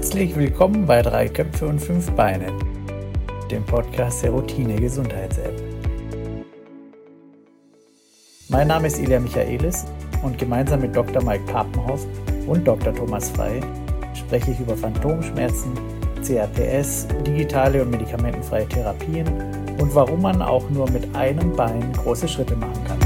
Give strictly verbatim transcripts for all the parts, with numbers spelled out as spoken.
Herzlich willkommen bei Drei Köpfe und Fünf Beinen, dem Podcast der Routine Gesundheits-App. Mein Name ist Ilja Michaelis und gemeinsam mit Doktor Mike Papenhoff und Doktor Thomas Frey spreche ich über Phantomschmerzen, C R P S, digitale und medikamentenfreie Therapien und warum man auch nur mit einem Bein große Schritte machen kann.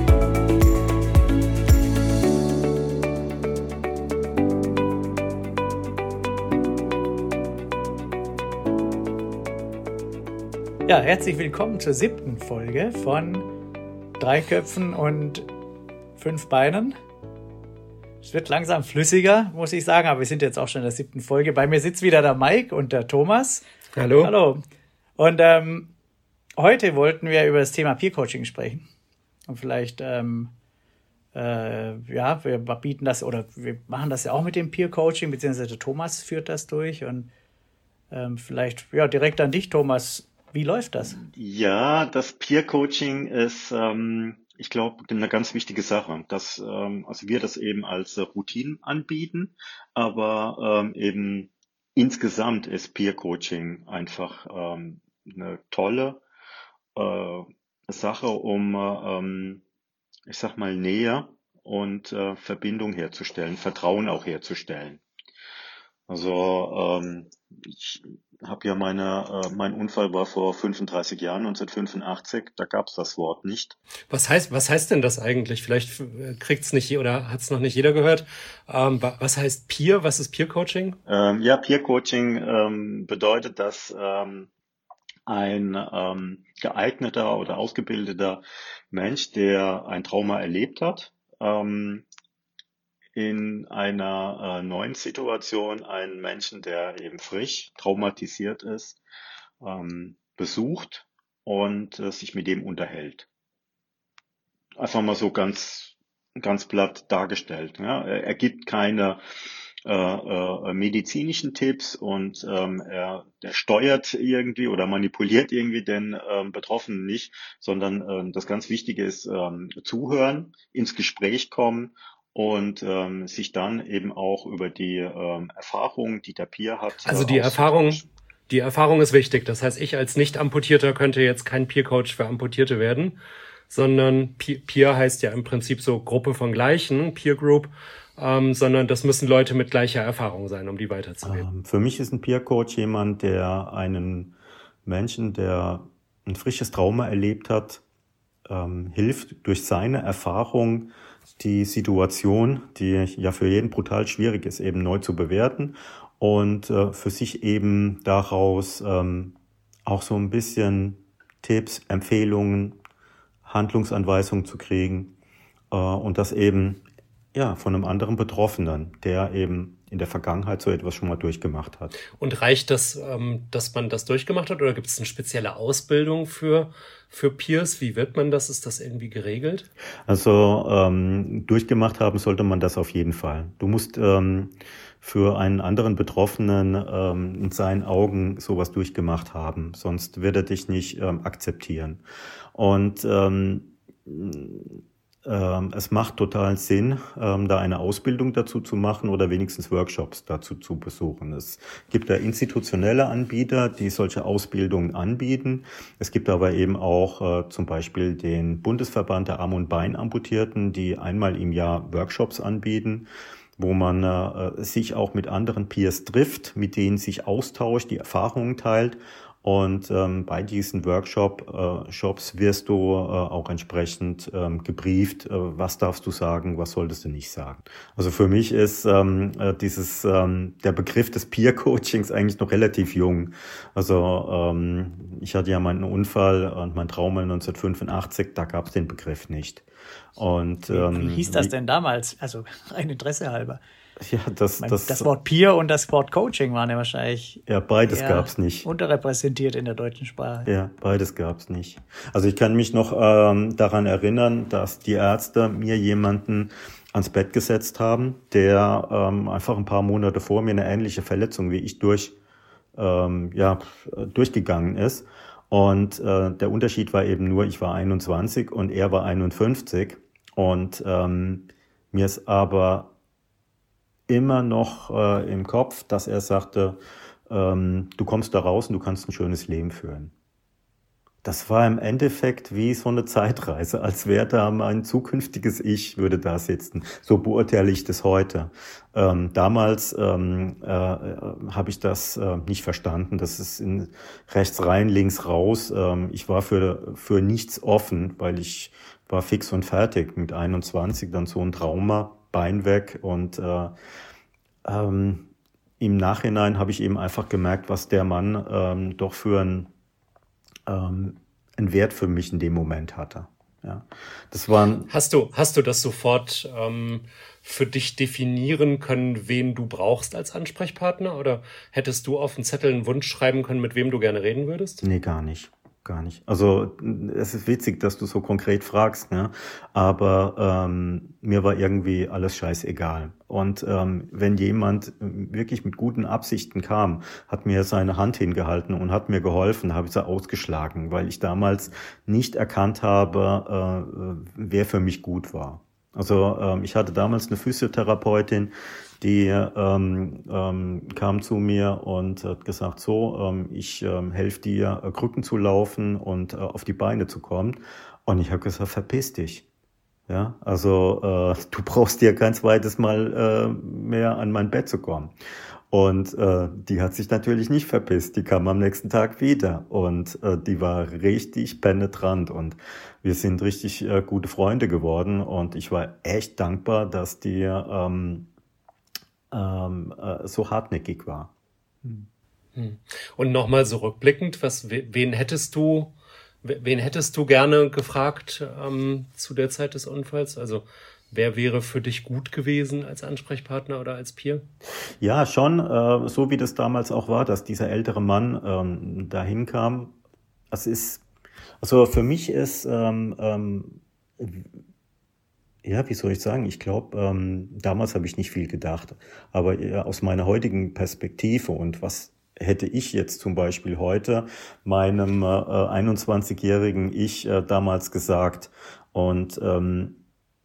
Ja, herzlich willkommen zur siebten Folge von Drei Köpfen und Fünf Beinen. Es wird langsam flüssiger, muss ich sagen, aber wir sind jetzt auch schon in der siebten Folge. Bei mir sitzt wieder der Mike und der Thomas. Hallo. Hallo. Und ähm, heute wollten wir über das Thema Peer Coaching sprechen. Und vielleicht, ähm, äh, ja, wir bieten das oder wir machen das ja auch mit dem Peer Coaching, beziehungsweise der Thomas führt das durch. Und ähm, vielleicht, ja, direkt an dich, Thomas. Wie läuft das? Ja, das Peer-Coaching ist, ähm, ich glaube, eine ganz wichtige Sache, dass ähm, also wir das eben als äh, Routine anbieten, aber ähm, eben insgesamt ist Peer-Coaching einfach ähm, eine tolle äh, Sache, um, äh, ähm, ich sag mal, Nähe und äh, Verbindung herzustellen, Vertrauen auch herzustellen. Also ähm, ich habe ja meine, äh, mein Unfall war vor fünfunddreißig Jahren, neunzehnhundertfünfundachtzig, da gab es das Wort nicht. Was heißt, was heißt denn das eigentlich? Vielleicht kriegt's nicht oder hat's noch nicht jeder gehört. Ähm, was heißt Peer? Was ist Peer Coaching? Ähm, ja, Peer Coaching ähm, bedeutet, dass ähm, ein ähm, geeigneter oder ausgebildeter Mensch, der ein Trauma erlebt hat, ähm, in einer äh, neuen Situation einen Menschen, der eben frisch traumatisiert ist, ähm, besucht und äh, sich mit dem unterhält. Einfach mal so ganz, ganz platt dargestellt. Ja. Er, er gibt keine äh, äh, medizinischen Tipps und ähm, er, er steuert irgendwie oder manipuliert irgendwie den ähm, Betroffenen nicht, sondern ähm, das ganz Wichtige ist ähm, zuhören, ins Gespräch kommen und ähm, sich dann eben auch über die ähm, Erfahrungen, die der Peer hat, Also die Erfahrung, die Erfahrung ist wichtig. Das heißt, ich als Nicht-Amputierter könnte jetzt kein Peer-Coach für Amputierte werden, sondern Peer heißt ja im Prinzip so Gruppe von Gleichen, Peer Group, ähm, sondern das müssen Leute mit gleicher Erfahrung sein, um die weiterzugeben. Ähm, für mich ist ein Peer-Coach jemand, der einen Menschen, der ein frisches Trauma erlebt hat, ähm, hilft durch seine Erfahrung, die Situation, die ja für jeden brutal schwierig ist, eben neu zu bewerten und äh, für sich eben daraus ähm, auch so ein bisschen Tipps, Empfehlungen, Handlungsanweisungen zu kriegen äh, und das eben ja von einem anderen Betroffenen, der eben in der Vergangenheit so etwas schon mal durchgemacht hat. Und reicht das, ähm, dass man das durchgemacht hat, oder gibt es eine spezielle Ausbildung für für Peers? Wie wird man das? Ist das irgendwie geregelt? Also ähm, durchgemacht haben sollte man das auf jeden Fall. Du musst ähm, für einen anderen Betroffenen ähm, in seinen Augen sowas durchgemacht haben, sonst wird er dich nicht ähm, akzeptieren. Und ähm, Ähm, es macht total Sinn, ähm, da eine Ausbildung dazu zu machen oder wenigstens Workshops dazu zu besuchen. Es gibt da institutionelle Anbieter, die solche Ausbildungen anbieten. Es gibt aber eben auch äh, zum Beispiel den Bundesverband der Arm- und Beinamputierten, die einmal im Jahr Workshops anbieten, wo man äh, sich auch mit anderen Peers trifft, mit denen sich austauscht, die Erfahrungen teilt. Und ähm, bei diesen Workshop, äh, Shops wirst du äh, auch entsprechend ähm, gebrieft, äh, was darfst du sagen, was solltest du nicht sagen. Also für mich ist ähm, äh, dieses ähm, der Begriff des Peer-Coachings eigentlich noch relativ jung. Also ähm, ich hatte ja meinen Unfall und mein Trauma neunzehnhundertfünfundachtzig, da gab es den Begriff nicht. Und ähm, wie hieß das denn damals? Also rein Interesse halber. Ja, das, meine, das, das Wort Peer und das Wort Coaching waren ja wahrscheinlich ja, beides gab's nicht. Unterrepräsentiert in der deutschen Sprache. Ja, beides gab's nicht. Also ich kann mich noch ähm, daran erinnern, dass die Ärzte mir jemanden ans Bett gesetzt haben, der ähm, einfach ein paar Monate vor mir eine ähnliche Verletzung wie ich durch ähm, ja durchgegangen ist. Und äh, der Unterschied war eben nur, ich war einundzwanzig und er war einundfünfzig. Und ähm, mir ist aber immer noch äh, im Kopf, dass er sagte, ähm, du kommst da raus und du kannst ein schönes Leben führen. Das war im Endeffekt wie so eine Zeitreise, als wäre da mein zukünftiges Ich, würde da sitzen. So beurteile ich das heute. Ähm, damals ähm, äh, habe ich das äh, nicht verstanden. Das ist in rechts rein, links raus. Ähm, ich war für, für nichts offen, weil ich war fix und fertig mit einundzwanzig, dann so ein Trauma, Bein weg. Und äh, ähm, im Nachhinein habe ich eben einfach gemerkt, was der Mann ähm, doch für ein ähm, einen Wert für mich in dem Moment hatte. Ja, das waren. Hast du, hast du das sofort ähm, für dich definieren können, wen du brauchst als Ansprechpartner? Oder hättest du auf den Zettel einen Wunsch schreiben können, mit wem du gerne reden würdest? Nee, gar nicht. Gar nicht. Also es ist witzig, dass du so konkret fragst, ne? Aber ähm, mir war irgendwie alles scheißegal. Und ähm, wenn jemand wirklich mit guten Absichten kam, hat mir seine Hand hingehalten und hat mir geholfen, habe ich sie ausgeschlagen, weil ich damals nicht erkannt habe, äh, wer für mich gut war. Also ähm, ich hatte damals eine Physiotherapeutin, die ähm, ähm, kam zu mir und hat gesagt, so, ähm, ich ähm, helfe dir, äh, Krücken zu laufen und äh, auf die Beine zu kommen. Und ich habe gesagt, verpiss dich. Ja, also äh, du brauchst dir kein zweites Mal äh, mehr an mein Bett zu kommen. Und äh, die hat sich natürlich nicht verpisst, die kam am nächsten Tag wieder und äh, die war richtig penetrant und wir sind richtig äh, gute Freunde geworden und ich war echt dankbar, dass die ähm, ähm, äh, so hartnäckig war. Hm. Und nochmal so rückblickend, was, wen hättest du, wen hättest du gerne gefragt ähm, zu der Zeit des Unfalls? Also wer wäre für dich gut gewesen als Ansprechpartner oder als Peer? Ja, schon, äh, so wie das damals auch war, dass dieser ältere Mann ähm, dahin kam. Es ist, also für mich ist, ähm, ähm, ja, wie soll ich sagen? Ich glaube, ähm, damals habe ich nicht viel gedacht, aber eher aus meiner heutigen Perspektive und was hätte ich jetzt zum Beispiel heute meinem äh, einundzwanzigjährigen Ich äh, damals gesagt und ähm,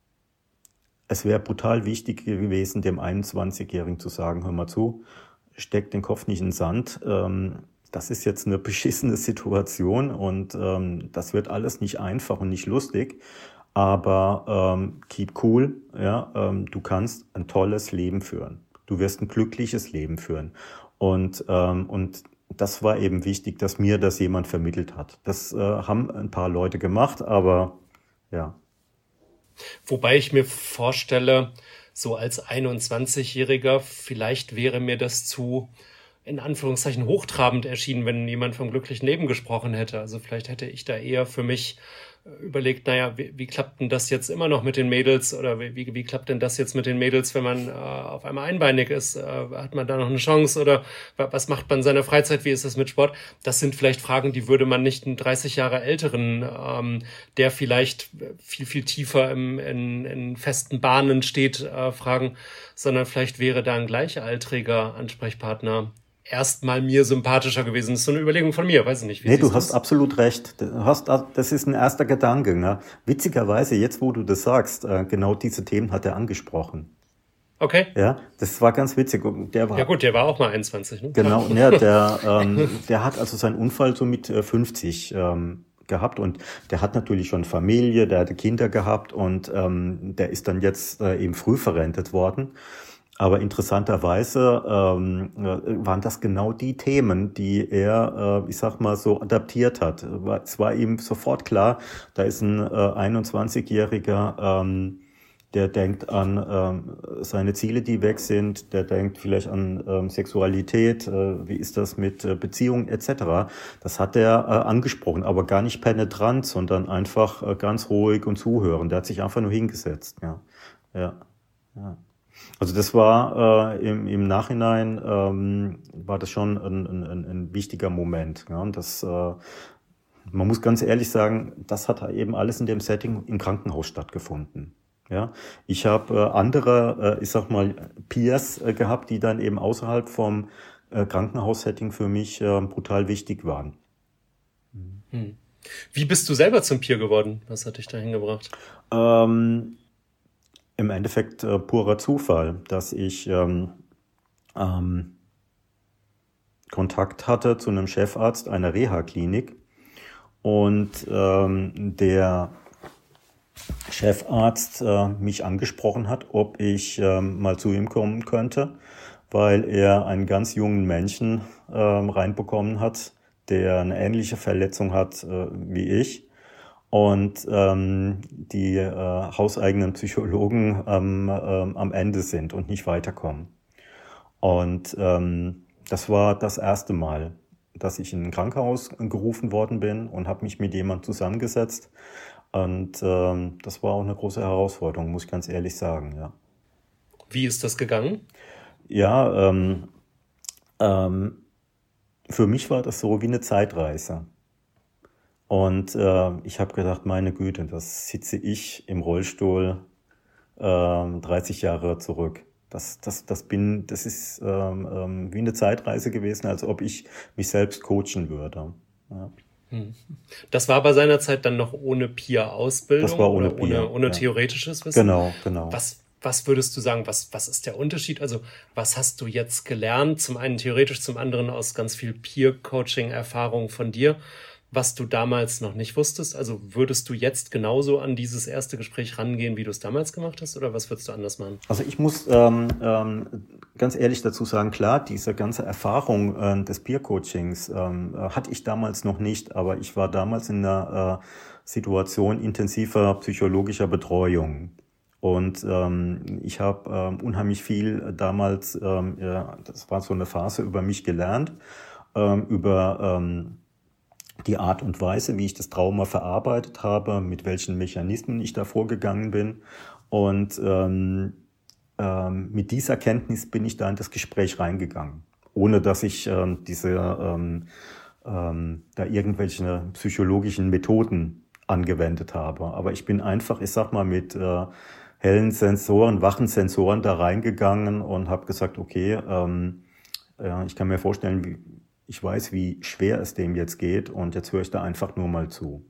es wäre brutal wichtig gewesen, dem einundzwanzigjährigen zu sagen, hör mal zu, steck den Kopf nicht in den Sand. Ähm, das ist jetzt eine beschissene Situation und ähm, das wird alles nicht einfach und nicht lustig. Aber ähm, keep cool, ja, ähm, du kannst ein tolles Leben führen. Du wirst ein glückliches Leben führen. Und, ähm, und das war eben wichtig, dass mir das jemand vermittelt hat. Das äh, haben ein paar Leute gemacht, aber ja. Wobei ich mir vorstelle, so als einundzwanzigjähriger, vielleicht wäre mir das zu, in Anführungszeichen, hochtrabend erschienen, wenn jemand vom glücklichen Leben gesprochen hätte. Also vielleicht hätte ich da eher für mich überlegt, naja, wie, wie klappt denn das jetzt immer noch mit den Mädels oder wie, wie, wie klappt denn das jetzt mit den Mädels, wenn man äh, auf einmal einbeinig ist? Äh, hat man da noch eine Chance oder was macht man in seiner Freizeit? Wie ist das mit Sport? Das sind vielleicht Fragen, die würde man nicht einen dreißig Jahre älteren, ähm, der vielleicht viel, viel tiefer im, in, in festen Bahnen steht, äh, fragen, sondern vielleicht wäre da ein gleichaltriger Ansprechpartner erstmal mir sympathischer gewesen. Das ist so eine Überlegung von mir, weiß ich nicht. Wie nee, du hast das? absolut recht. Du hast, das ist ein erster Gedanke. Ne? Witzigerweise, jetzt wo du das sagst, genau diese Themen hat er angesprochen. Okay. Ja, das war ganz witzig. Der war, ja gut, der war auch mal einundzwanzig. Ne? Genau, ja, der, ähm, der hat also seinen Unfall so mit fünfzig ähm, gehabt und der hat natürlich schon Familie, der hatte Kinder gehabt und ähm, der ist dann jetzt äh, eben früh verrentet worden. Aber interessanterweise ähm, waren das genau die Themen, die er, äh, ich sag mal, so adaptiert hat. Es war ihm sofort klar, da ist ein äh, einundzwanzigjähriger, ähm, der denkt an ähm, seine Ziele, die weg sind, der denkt vielleicht an ähm, Sexualität, äh, wie ist das mit äh, Beziehungen et cetera. Das hat er äh, angesprochen, aber gar nicht penetrant, sondern einfach äh, ganz ruhig und zuhören. Der hat sich einfach nur hingesetzt. Ja, ja, ja. Also das war äh, im, im Nachhinein ähm, war das schon ein, ein, ein wichtiger Moment. Ja? Und das, äh, man muss ganz ehrlich sagen, das hat eben alles in dem Setting im Krankenhaus stattgefunden. Ja, ich habe äh, andere, äh, ich sag mal, Peers äh, gehabt, die dann eben außerhalb vom äh, Krankenhaussetting für mich äh, brutal wichtig waren. Hm. Wie bist du selber zum Peer geworden? Was hat dich da hingebracht? Ähm, im Endeffekt äh, purer Zufall, dass ich ähm, ähm, Kontakt hatte zu einem Chefarzt einer Reha-Klinik und ähm, der Chefarzt äh, mich angesprochen hat, ob ich äh, mal zu ihm kommen könnte, weil er einen ganz jungen Menschen äh, reinbekommen hat, der eine ähnliche Verletzung hat äh, wie ich. Und ähm, die äh, hauseigenen Psychologen ähm, ähm, am Ende sind und nicht weiterkommen. Und ähm, das war das erste Mal, dass ich in ein Krankenhaus gerufen worden bin und habe mich mit jemandem zusammengesetzt. Und ähm, das war auch eine große Herausforderung, muss ich ganz ehrlich sagen. Ja. Wie ist das gegangen? Ja, ähm, ähm, für mich war das so wie eine Zeitreise. Und äh, ich habe gedacht, meine Güte, das sitze ich im Rollstuhl äh, dreißig Jahre zurück. Das, das, das, bin, das ist ähm, ähm, wie eine Zeitreise gewesen, als ob ich mich selbst coachen würde. Ja. Das war bei seiner Zeit dann noch ohne Peer-Ausbildung? Das war ohne oder Peer, ohne, ohne ja. theoretisches Wissen? Genau, genau. Was, was würdest du sagen, was, was ist der Unterschied? Also was hast du jetzt gelernt? Zum einen theoretisch, zum anderen aus ganz viel Peer-Coaching-Erfahrung von dir, was du damals noch nicht wusstest? Also würdest du jetzt genauso an dieses erste Gespräch rangehen, wie du es damals gemacht hast? Oder was würdest du anders machen? Also ich muss ähm, ähm, ganz ehrlich dazu sagen, klar, diese ganze Erfahrung äh, des Peer-Coachings ähm, äh, hatte ich damals noch nicht, aber ich war damals in einer äh, Situation intensiver psychologischer Betreuung. Und ähm, ich habe ähm, unheimlich viel damals, ähm, ja, das war so eine Phase, über mich gelernt, ähm, über ähm, die Art und Weise, wie ich das Trauma verarbeitet habe, mit welchen Mechanismen ich da vorgegangen bin. Und ähm, ähm, mit dieser Kenntnis bin ich da in das Gespräch reingegangen, ohne dass ich ähm, diese ähm, ähm, da irgendwelche psychologischen Methoden angewendet habe. Aber ich bin einfach, ich sag mal, mit äh, hellen Sensoren, wachen Sensoren da reingegangen und habe gesagt, okay, ähm, ja, ich kann mir vorstellen, wie ich weiß, wie schwer es dem jetzt geht und jetzt höre ich da einfach nur mal zu.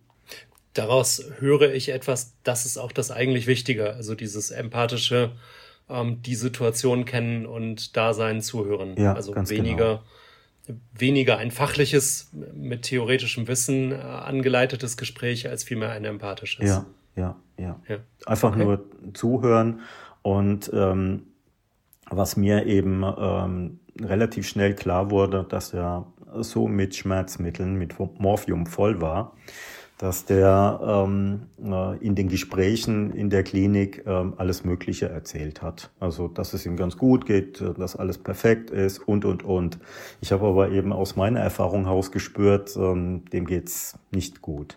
Daraus höre ich etwas, das ist auch das eigentlich Wichtige, also dieses empathische, ähm, die Situation kennen und da sein, zuhören. Ja, also ganz weniger, genau. weniger ein fachliches, mit theoretischem Wissen äh, angeleitetes Gespräch, als vielmehr ein empathisches. Ja, ja, ja. Ja. Einfach Okay. nur zuhören und ähm, was mir eben ähm, relativ schnell klar wurde, dass er so mit Schmerzmitteln, mit Morphium voll war, dass der ähm, in den Gesprächen in der Klinik ähm, alles Mögliche erzählt hat. Also, dass es ihm ganz gut geht, dass alles perfekt ist und, und, und. Ich habe aber eben aus meiner Erfahrung heraus gespürt, ähm, dem geht's nicht gut.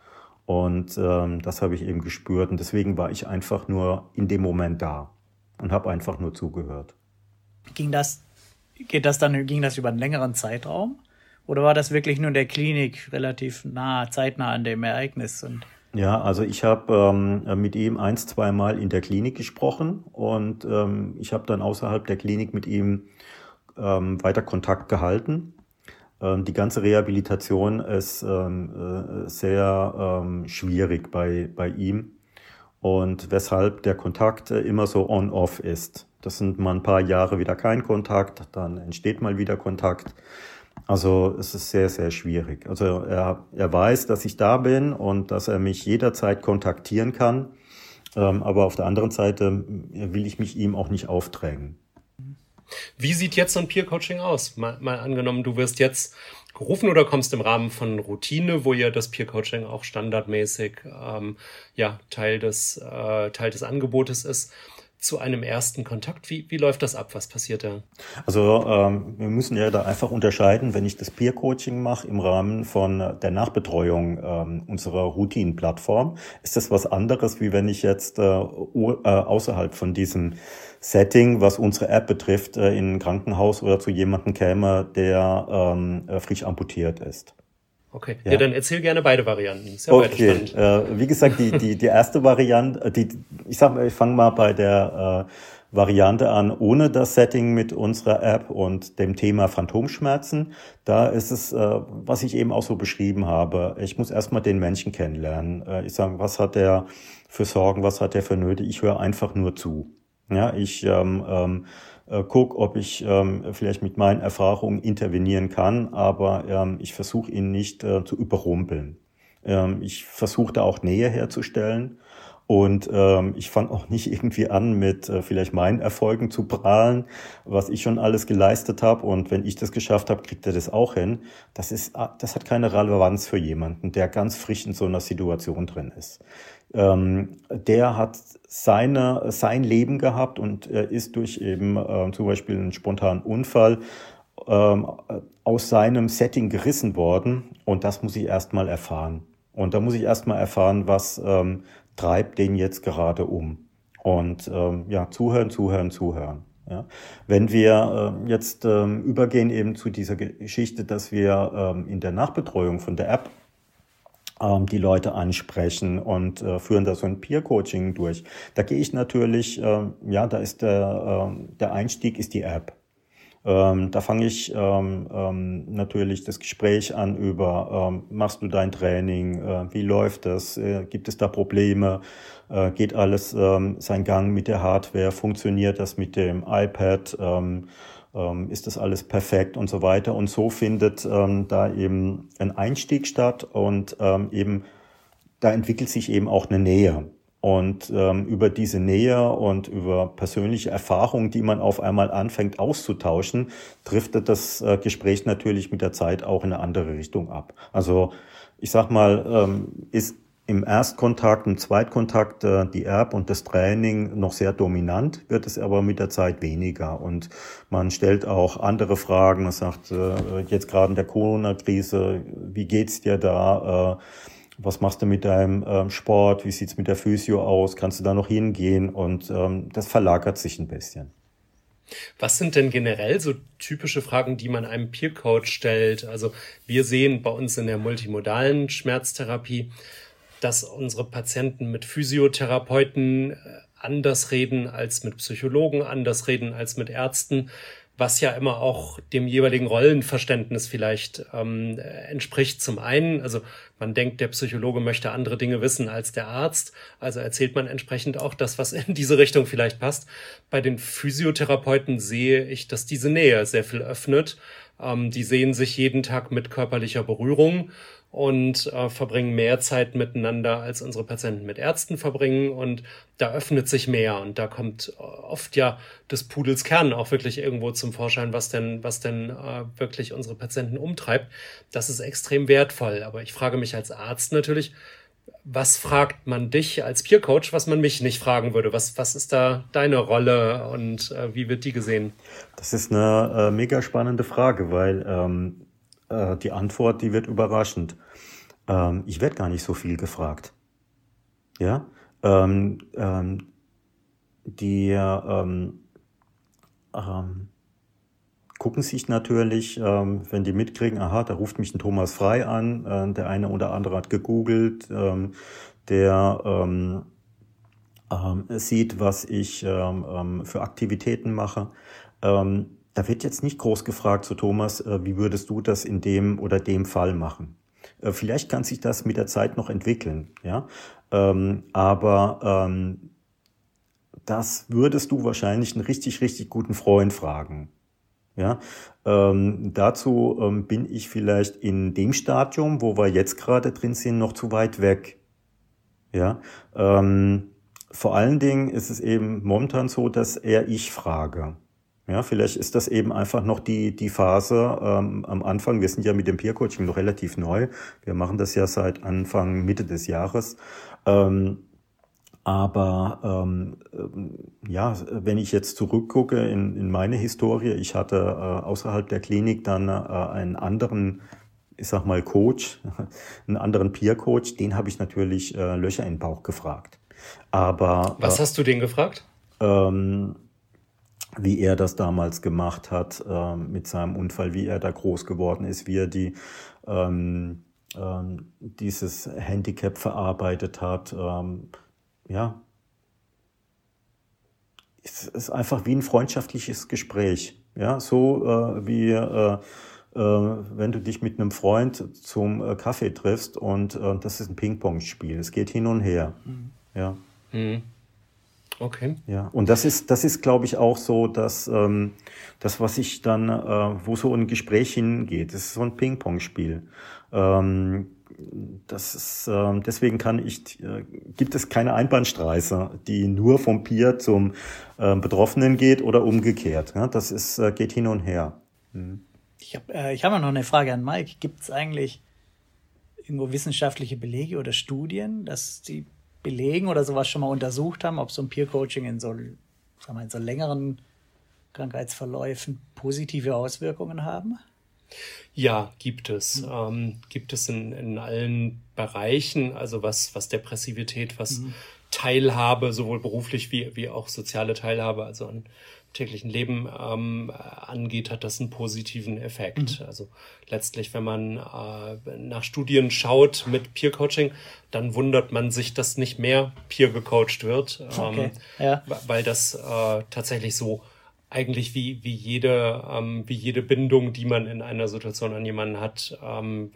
Und ähm, das habe ich eben gespürt und deswegen war ich einfach nur in dem Moment da und habe einfach nur zugehört. Ging das, geht das dann, ging das über einen längeren Zeitraum? Oder war das wirklich nur in der Klinik relativ nah, zeitnah an dem Ereignis? Und ja, also ich habe ähm, mit ihm ein, zwei Mal in der Klinik gesprochen und ähm, ich habe dann außerhalb der Klinik mit ihm ähm, weiter Kontakt gehalten. Ähm, die ganze Rehabilitation ist ähm, äh, sehr ähm, schwierig bei, bei ihm und weshalb der Kontakt äh, immer so on-off ist. Das sind mal ein paar Jahre wieder kein Kontakt, dann entsteht mal wieder Kontakt. Also es ist sehr, sehr schwierig. Also er, er weiß, dass ich da bin und dass er mich jederzeit kontaktieren kann. Ähm, aber auf der anderen Seite will ich mich ihm auch nicht aufdrängen. Wie sieht jetzt so ein Peer-Coaching aus? Mal, mal angenommen, du wirst jetzt gerufen oder kommst im Rahmen von Routine, wo ja das Peer-Coaching auch standardmäßig ähm, ja, Teil des, äh, Teil des Angebotes ist, zu einem ersten Kontakt. Wie, wie läuft das ab? Was passiert da? Also ähm, wir müssen ja da einfach unterscheiden, wenn ich das Peer-Coaching mache im Rahmen von der Nachbetreuung ähm, unserer Routine-Plattform, ist das was anderes, wie wenn ich jetzt äh, äh, außerhalb von diesem Setting, was unsere App betrifft, äh, in ein Krankenhaus oder zu jemandem käme, der ähm, äh, frisch amputiert ist. Okay, ja. ja, dann erzähl gerne beide Varianten. Ist ja okay, äh, wie gesagt, die, die, die erste Variante, die, ich sag mal, ich fange mal bei der, äh, Variante an ohne das Setting mit unserer App und dem Thema Phantomschmerzen. Da ist es, äh, was ich eben auch so beschrieben habe. Ich muss erstmal den Menschen kennenlernen. Äh, ich sage, was hat der für Sorgen, was hat der für Nöte? Ich höre einfach nur zu. Ja, ich ähm, ähm, äh, guck, ob ich ähm, vielleicht mit meinen Erfahrungen intervenieren kann, aber ähm, ich versuche ihn nicht äh, zu überrumpeln. Ähm, ich versuche da auch Nähe herzustellen. Und ähm, ich fange auch nicht irgendwie an, mit äh, vielleicht meinen Erfolgen zu prahlen, was ich schon alles geleistet habe. Und wenn ich das geschafft habe, kriegt er das auch hin. Das ist, das hat keine Relevanz für jemanden, der ganz frisch in so einer Situation drin ist. Ähm, der hat seine, sein Leben gehabt und er ist durch eben äh, zum Beispiel einen spontanen Unfall ähm, aus seinem Setting gerissen worden. Und das muss ich erstmal erfahren. Und da muss ich erstmal erfahren, was ähm, treibt den jetzt gerade um. Und ähm, ja, zuhören, zuhören, zuhören. Ja. Wenn wir äh, jetzt ähm, übergehen eben zu dieser Geschichte, dass wir ähm, in der Nachbetreuung von der App ähm, die Leute ansprechen und äh, führen da so ein Peer-Coaching durch. Da gehe ich natürlich, äh, ja, da ist der, äh, der Einstieg ist die App. Ähm, da fange ich ähm, ähm, natürlich das Gespräch an über, ähm, machst du dein Training, äh, wie läuft das, äh, gibt es da Probleme, äh, geht alles ähm, seinen Gang mit der Hardware, funktioniert das mit dem iPad, ähm, ähm, ist das alles perfekt und so weiter. Und so findet ähm, da eben ein Einstieg statt und ähm, eben da entwickelt sich eben auch eine Nähe. Und ähm, über diese Nähe und über persönliche Erfahrungen, die man auf einmal anfängt auszutauschen, driftet das äh, Gespräch natürlich mit der Zeit auch in eine andere Richtung ab. Also ich sag mal, ähm, ist im Erstkontakt, im Zweitkontakt äh, die App und das Training noch sehr dominant, wird es aber mit der Zeit weniger. Und man stellt auch andere Fragen. Man sagt, äh, jetzt gerade in der Corona-Krise, wie geht's dir da? Äh, Was machst du mit deinem ähm, Sport? Wie sieht's mit der Physio aus? Kannst du da noch hingehen? Und ähm, das verlagert sich ein bisschen. Was sind denn generell so typische Fragen, die man einem Peer-Coach stellt? Also wir sehen bei uns in der multimodalen Schmerztherapie, dass unsere Patienten mit Physiotherapeuten anders reden als mit Psychologen, anders reden als mit Ärzten, was ja immer auch dem jeweiligen Rollenverständnis vielleicht ähm, entspricht. Zum einen, also man denkt, der Psychologe möchte andere Dinge wissen als der Arzt, also erzählt man entsprechend auch das, was in diese Richtung vielleicht passt. Bei den Physiotherapeuten sehe ich, dass diese Nähe sehr viel öffnet. Ähm, die sehen sich jeden Tag mit körperlicher Berührung und äh, verbringen mehr Zeit miteinander, als unsere Patienten mit Ärzten verbringen. Und da öffnet sich mehr. Und da kommt oft ja des Pudels Kern auch wirklich irgendwo zum Vorschein, was denn, was denn äh, wirklich unsere Patienten umtreibt. Das ist extrem wertvoll. Aber ich frage mich als Arzt natürlich, was fragt man dich als Peer-Coach, was man mich nicht fragen würde? Was, was ist da deine Rolle und äh, wie wird die gesehen? Das ist eine äh, mega spannende Frage, weil ähm, äh, die Antwort, die wird überraschend. Ähm, ich werde gar nicht so viel gefragt. Ja, ähm, ähm, die ähm, ähm, gucken sich natürlich, ähm, wenn die mitkriegen, aha, da ruft mich ein Thomas Frei an, äh, der eine oder andere hat gegoogelt, ähm, der ähm, ähm, sieht, was ich ähm, ähm, für Aktivitäten mache. Ähm, da wird jetzt nicht groß gefragt, so Thomas, äh, wie würdest du das in dem oder dem Fall machen? Äh, vielleicht kann sich das mit der Zeit noch entwickeln, ja, ähm, aber ähm, das würdest du wahrscheinlich einen richtig, richtig guten Freund fragen. Ja, ähm, dazu ähm, bin ich vielleicht in dem Stadium, wo wir jetzt gerade drin sind, noch zu weit weg. Ja, ähm, vor allen Dingen ist es eben momentan so, dass eher ich frage. Ja, vielleicht ist das eben einfach noch die die Phase ähm, am Anfang. Wir sind ja mit dem Peer-Coaching noch relativ neu. Wir machen das ja seit Anfang, Mitte des Jahres. Ähm, Aber ähm, ja, wenn ich jetzt zurückgucke in, in meine Historie, ich hatte äh, außerhalb der Klinik dann äh, einen anderen, ich sag mal Coach, einen anderen Peer-Coach, den habe ich natürlich äh, Löcher in den Bauch gefragt. Aber was äh, hast du den gefragt? Ähm, wie er das damals gemacht hat äh, mit seinem Unfall, wie er da groß geworden ist, wie er die ähm, ähm, dieses Handicap verarbeitet hat. Ähm, Ja, es ist einfach wie ein freundschaftliches Gespräch. Ja, so äh, wie äh, äh, wenn du dich mit einem Freund zum äh, Kaffee triffst und äh, das ist ein Ping-Pong-Spiel. Es geht hin und her. Mhm. Ja. Mhm. Okay. Ja, und das ist, das ist, glaube ich, auch so, dass ähm, das, was ich dann, äh, wo so ein Gespräch hingeht, das ist so ein Ping-Pong-Spiel. Ähm, das ist, äh, deswegen kann ich, äh, gibt es keine Einbahnstraße, die nur vom Peer zum äh, Betroffenen geht oder umgekehrt. Ja, das ist, äh, geht hin und her. Mhm. Ich habe äh, ich hab noch eine Frage an Mike. Gibt es eigentlich irgendwo wissenschaftliche Belege oder Studien, dass die belegen oder sowas schon mal untersucht haben, ob so ein Peer-Coaching in so, sagen wir, in so längeren Krankheitsverläufen positive Auswirkungen haben? Ja, gibt es. Mhm. Ähm, gibt es in, in allen Bereichen, also was, was Depressivität, was mhm. Teilhabe, sowohl beruflich wie, wie auch soziale Teilhabe, also an täglichen Leben ähm, angeht, hat das einen positiven Effekt. Mhm. Also letztlich, wenn man äh, nach Studien schaut mit Peer-Coaching, dann wundert man sich, dass nicht mehr Peer gecoacht wird, okay. ähm, ja. weil das äh, tatsächlich so eigentlich wie wie jede ähm, wie jede Bindung, die man in einer Situation an jemanden hat, ähm,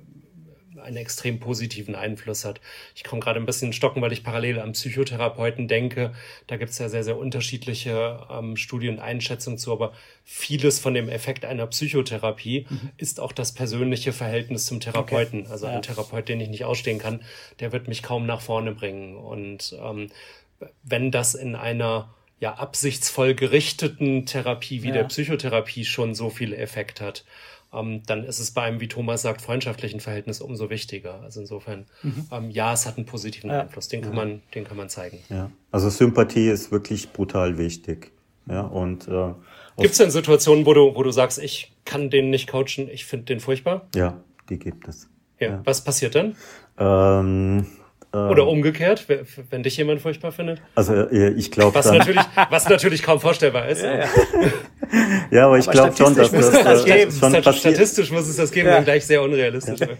einen extrem positiven Einfluss hat. Ich komme gerade ein bisschen in Stocken, weil ich parallel an Psychotherapeuten denke. Da gibt es ja sehr, sehr unterschiedliche ähm, Studien und Einschätzungen zu, aber vieles von dem Effekt einer Psychotherapie mhm. ist auch das persönliche Verhältnis zum Therapeuten. Okay. Also ja. ein Therapeut, den ich nicht ausstehen kann, der wird mich kaum nach vorne bringen. Und ähm, wenn das in einer ja absichtsvoll gerichteten Therapie wie ja. der Psychotherapie schon so viel Effekt hat, ähm, dann ist es bei einem, wie Thomas sagt, freundschaftlichen Verhältnis umso wichtiger. Also insofern, mhm. ähm, ja, es hat einen positiven ja. Einfluss, den kann ja. man, den kann man zeigen. Ja. Also Sympathie ist wirklich brutal wichtig. Ja, und äh, gibt es denn Situationen, wo du, wo du sagst, ich kann den nicht coachen, ich finde den furchtbar? Ja, die gibt es. Ja. ja. Was passiert dann? Ähm, Oder umgekehrt, wenn dich jemand furchtbar findet? Also ich glaube, was natürlich, was natürlich kaum vorstellbar ist. Ja, ja. ja aber ich glaube schon, dass das, das äh, schon passiert. Statistisch muss es das geben, ja. gleich sehr unrealistisch. Ja.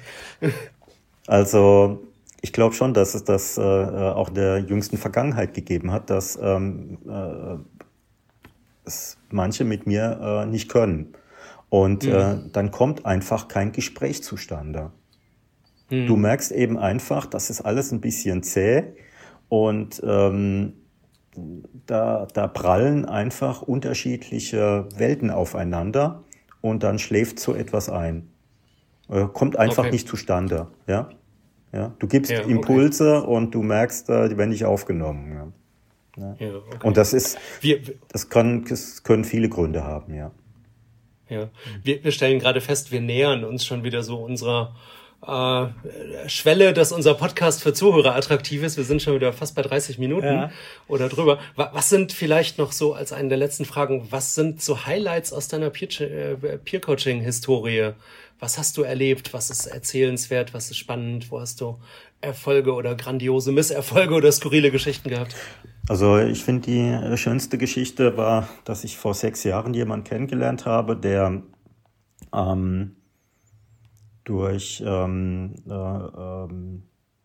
Also ich glaube schon, dass es das äh, auch in der jüngsten Vergangenheit gegeben hat, dass ähm, äh, es manche mit mir äh, nicht können. Und mhm. äh, dann kommt einfach kein Gespräch zustande. Du merkst eben einfach, das ist alles ein bisschen zäh und ähm, da, da prallen einfach unterschiedliche Welten aufeinander und dann schläft so etwas ein. Äh, kommt einfach okay. nicht zustande. Ja? Ja? Du gibst ja, okay. Impulse und du merkst, äh, die werden nicht aufgenommen. Ja? Ja, okay. Und das ist, wir, das, kann, das können viele Gründe haben. Ja. Ja. Wir, wir stellen gerade fest, wir nähern uns schon wieder so unserer Äh, Schwelle, dass unser Podcast für Zuhörer attraktiv ist. Wir sind schon wieder fast bei dreißig Minuten ja. oder drüber. Was sind vielleicht noch so als eine der letzten Fragen, was sind so Highlights aus deiner Peer-Coaching-Historie? Was hast du erlebt? Was ist erzählenswert? Was ist spannend? Wo hast du Erfolge oder grandiose Misserfolge oder skurrile Geschichten gehabt? Also ich finde, die schönste Geschichte war, dass ich vor sechs Jahren jemanden kennengelernt habe, der ähm, durch ähm, äh, ähm,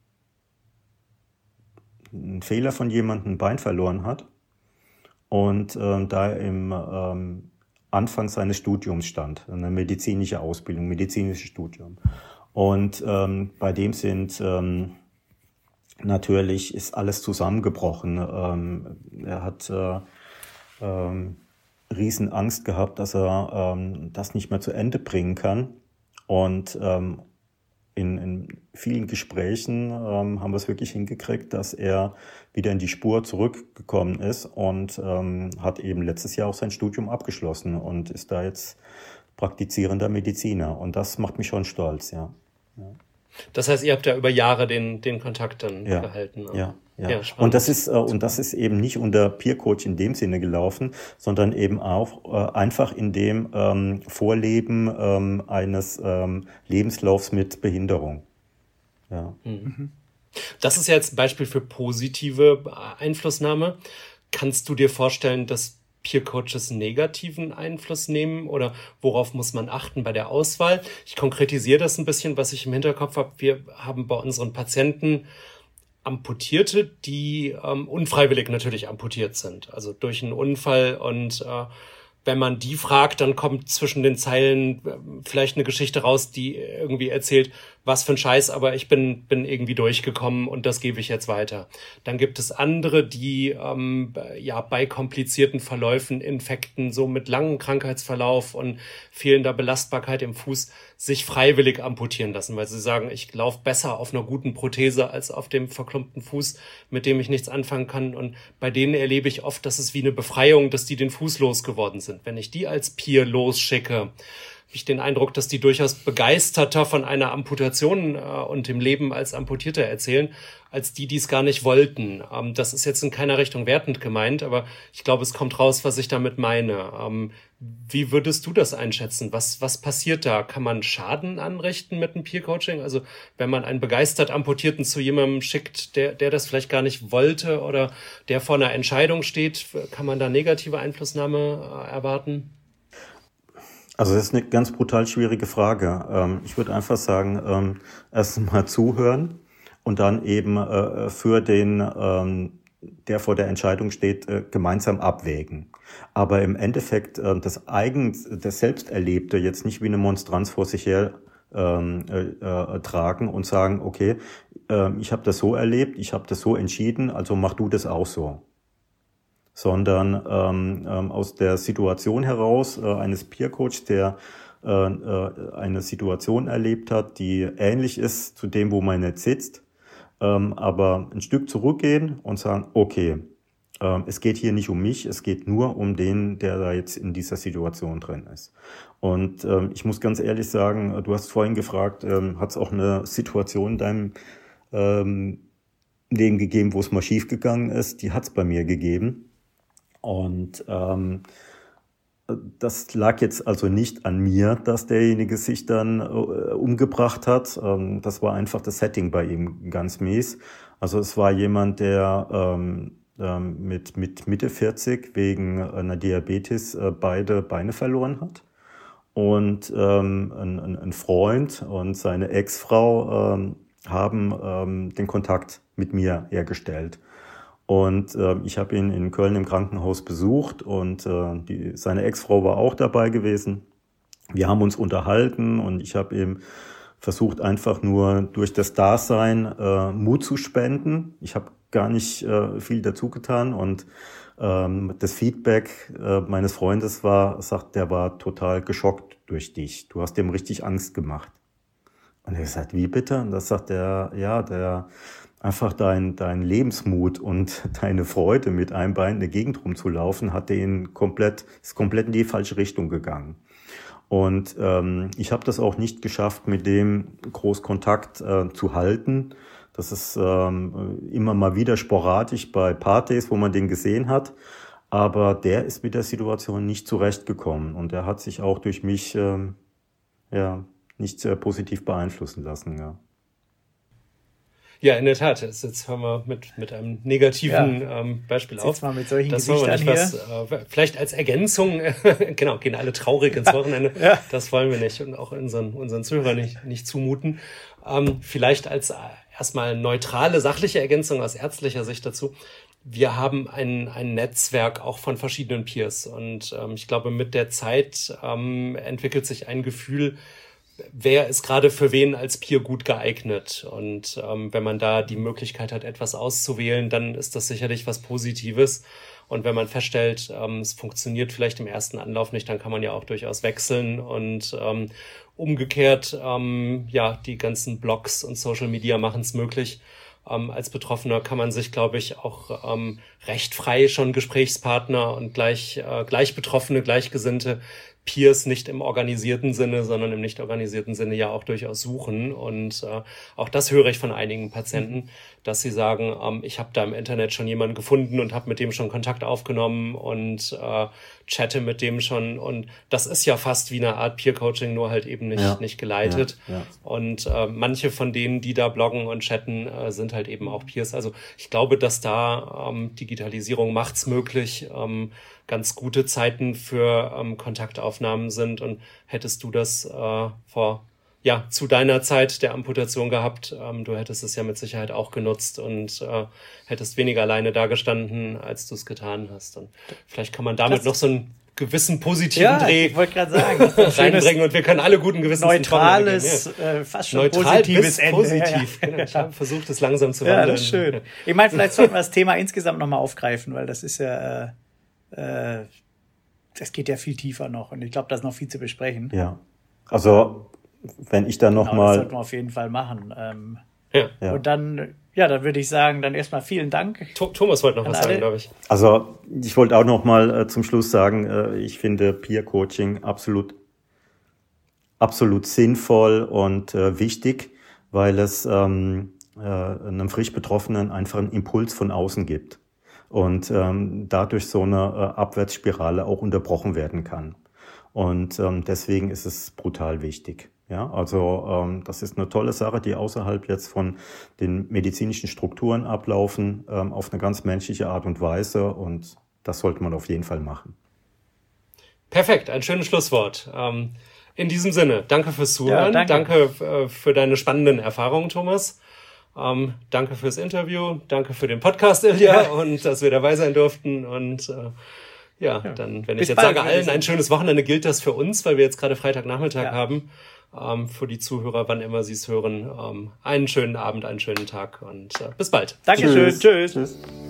einen Fehler von jemandem ein Bein verloren hat und äh, da im ähm, Anfang seines Studiums stand, eine medizinische Ausbildung, medizinisches Studium. Und ähm, bei dem sind ähm, natürlich ist alles zusammengebrochen. Ähm, er hat äh, ähm, riesen Angst gehabt, dass er ähm, das nicht mehr zu Ende bringen kann. Und ähm, in, in vielen Gesprächen ähm, haben wir es wirklich hingekriegt, dass er wieder in die Spur zurückgekommen ist und ähm, hat eben letztes Jahr auch sein Studium abgeschlossen und ist da jetzt praktizierender Mediziner. Und das macht mich schon stolz, ja. ja. Das heißt, ihr habt ja über Jahre den, den Kontakt dann ja, gehalten. Ja, ja. ja und das ist, äh, und das ist eben nicht unter Peer-Coach in dem Sinne gelaufen, sondern eben auch äh, einfach in dem ähm, Vorleben ähm, eines ähm, Lebenslaufs mit Behinderung. Ja. Mhm. Das ist ja jetzt ein Beispiel für positive Einflussnahme. Kannst du dir vorstellen, dass Peer-Coaches negativen Einfluss nehmen oder worauf muss man achten bei der Auswahl? Ich konkretisiere das ein bisschen, was ich im Hinterkopf habe. Wir haben bei unseren Patienten Amputierte, die ähm, unfreiwillig natürlich amputiert sind, also durch einen Unfall. Und äh, wenn man die fragt, dann kommt zwischen den Zeilen äh, vielleicht eine Geschichte raus, die irgendwie erzählt, was für ein Scheiß, aber ich bin bin irgendwie durchgekommen und das gebe ich jetzt weiter. Dann gibt es andere, die ähm, ja bei komplizierten Verläufen, Infekten, so mit langem Krankheitsverlauf und fehlender Belastbarkeit im Fuß sich freiwillig amputieren lassen, weil sie sagen, ich laufe besser auf einer guten Prothese als auf dem verklumpten Fuß, mit dem ich nichts anfangen kann. Und bei denen erlebe ich oft, dass es wie eine Befreiung, dass die den Fuß losgeworden sind. Wenn ich die als Peer losschicke, habe ich den Eindruck, dass die durchaus begeisterter von einer Amputation äh, und dem Leben als Amputierter erzählen, als die, die es gar nicht wollten. Ähm, das ist jetzt in keiner Richtung wertend gemeint, aber ich glaube, es kommt raus, was ich damit meine. Ähm, wie würdest du das einschätzen? Was, was passiert da? Kann man Schaden anrichten mit einem Peer-Coaching? Also wenn man einen begeistert Amputierten zu jemandem schickt, der, der das vielleicht gar nicht wollte oder der vor einer Entscheidung steht, kann man da negative Einflussnahme äh, erwarten? Also das ist eine ganz brutal schwierige Frage. Ähm, ich würde einfach sagen, ähm, erst mal zuhören und dann eben äh, für den, ähm, der vor der Entscheidung steht, äh, gemeinsam abwägen. Aber im Endeffekt äh, das Eigen, das Selbsterlebte jetzt nicht wie eine Monstranz vor sich her ähm, äh, äh, tragen und sagen, okay, äh, ich habe das so erlebt, ich habe das so entschieden, also mach du das auch so. Sondern ähm, ähm, aus der Situation heraus äh, eines Peer-Coach, der äh, äh, eine Situation erlebt hat, die ähnlich ist zu dem, wo man jetzt sitzt, ähm, aber ein Stück zurückgehen und sagen, okay, ähm, es geht hier nicht um mich, es geht nur um den, der da jetzt in dieser Situation drin ist. Und ähm, ich muss ganz ehrlich sagen, du hast vorhin gefragt, ähm, hat es auch eine Situation in deinem ähm, Leben gegeben, wo es mal schief gegangen ist? Die hat es bei mir gegeben. Und ähm, das lag jetzt also nicht an mir, dass derjenige sich dann äh, umgebracht hat. Ähm, das war einfach das Setting bei ihm ganz mies. Also es war jemand, der ähm, ähm, mit, mit Mitte vierzig wegen einer Diabetes äh, beide Beine verloren hat. Und ähm, ein, ein Freund und seine Ex-Frau ähm, haben ähm, den Kontakt mit mir hergestellt. Und äh, ich habe ihn in Köln im Krankenhaus besucht und äh, die, seine Ex-Frau war auch dabei gewesen. Wir haben uns unterhalten und ich habe ihm versucht, einfach nur durch das Dasein äh, Mut zu spenden. Ich habe gar nicht äh, viel dazu getan und ähm, das Feedback äh, meines Freundes war, sagt, der war total geschockt durch dich. Du hast dem richtig Angst gemacht. Und er sagt, wie bitte? Und das sagt er, ja, der einfach dein, dein Lebensmut und deine Freude, mit einem Bein in der Gegend rumzulaufen, hat den komplett, ist komplett in die falsche Richtung gegangen. Und ähm, ich habe das auch nicht geschafft, mit dem groß Kontakt äh, zu halten. Das ist ähm, immer mal wieder sporadisch bei Partys, wo man den gesehen hat. Aber der ist mit der Situation nicht zurechtgekommen. Und er hat sich auch durch mich ähm, ja nicht sehr positiv beeinflussen lassen, ja. Ja, in der Tat. Jetzt hören wir mit, mit einem negativen ja. ähm, Beispiel auf. Mal mit solchen das Gesichtern wollen wir nicht was, äh, vielleicht als Ergänzung, genau, gehen alle traurig ins Wochenende. Ja. Das wollen wir nicht und auch unseren, unseren Zuhörern nicht, nicht zumuten. Ähm, vielleicht als erstmal neutrale, sachliche Ergänzung aus ärztlicher Sicht dazu. Wir haben ein, ein Netzwerk auch von verschiedenen Peers und ähm, ich glaube, mit der Zeit ähm, entwickelt sich ein Gefühl, wer ist gerade für wen als Peer gut geeignet? Und ähm, wenn man da die Möglichkeit hat, etwas auszuwählen, dann ist das sicherlich was Positives. Und wenn man feststellt, ähm, es funktioniert vielleicht im ersten Anlauf nicht, dann kann man ja auch durchaus wechseln. Und ähm, umgekehrt, ähm, ja, die ganzen Blogs und Social Media machen es möglich. Ähm, als Betroffener kann man sich, glaube ich, auch ähm, recht frei schon Gesprächspartner und gleich, äh, gleich Betroffene, Gleichgesinnte Peers nicht im organisierten Sinne, sondern im nicht organisierten Sinne ja auch durchaus suchen. Und äh, auch das höre ich von einigen Patienten, dass sie sagen, ähm, ich habe da im Internet schon jemanden gefunden und habe mit dem schon Kontakt aufgenommen und äh, chatte mit dem schon. Und das ist ja fast wie eine Art Peer-Coaching, nur halt eben nicht, ja. nicht geleitet. Ja, ja. Und äh, manche von denen, die da bloggen und chatten, äh, sind halt eben auch Peers. Also ich glaube, dass da ähm, Digitalisierung macht's möglich, ähm, ganz gute Zeiten für ähm, Kontaktaufnahmen sind. Und hättest du das äh, vor ja, zu deiner Zeit der Amputation gehabt. Ähm, du hättest es ja mit Sicherheit auch genutzt und äh, hättest weniger alleine dagestanden, als du es getan hast. Und vielleicht kann man damit das noch so einen gewissen positiven ja, Dreh ich wollte gerade sagen, reinbringen und wir können alle guten Gewissens neutrales, ja. äh, fast schon Neutral positives bis Ende. positiv. Ja, ja. Genau. Ich habe versucht, es langsam zu ja, wandeln. Das ist schön. Ich meine, vielleicht sollten wir das Thema insgesamt nochmal aufgreifen, weil das ist ja, äh, das geht ja viel tiefer noch und ich glaube, da ist noch viel zu besprechen. Ja, also wenn ich dann nochmal... Genau, das sollten wir auf jeden Fall machen. Ähm, ja. Ja. Und dann, ja, dann würde ich sagen, dann erstmal vielen Dank. Thomas wollte noch was alle. sagen, glaube ich. Also ich wollte auch noch mal äh, zum Schluss sagen, äh, ich finde Peer-Coaching absolut, absolut sinnvoll und äh, wichtig, weil es ähm, äh, einem frisch Betroffenen einfach einen Impuls von außen gibt und ähm, dadurch so eine äh, Abwärtsspirale auch unterbrochen werden kann. Und ähm, deswegen ist es brutal wichtig. Ja, also ähm, das ist eine tolle Sache, die außerhalb jetzt von den medizinischen Strukturen ablaufen, ähm, auf eine ganz menschliche Art und Weise und das sollte man auf jeden Fall machen. Perfekt, ein schönes Schlusswort. Ähm, in diesem Sinne, danke fürs Zuhören, ja, danke. danke äh, für deine spannenden Erfahrungen, Thomas. Ähm, danke fürs Interview, danke für den Podcast, Ilja, ja. und dass wir dabei sein durften und äh, Ja, ja, dann, wenn Bis ich jetzt bald, sage, allen ein schönes Wochenende, gilt das für uns, weil wir jetzt gerade Freitagnachmittag ja. haben. Ähm, für die Zuhörer, wann immer sie es hören, ähm, einen schönen Abend, einen schönen Tag und äh, bis bald. Dankeschön. Tschüss. Tschüss. Tschüss.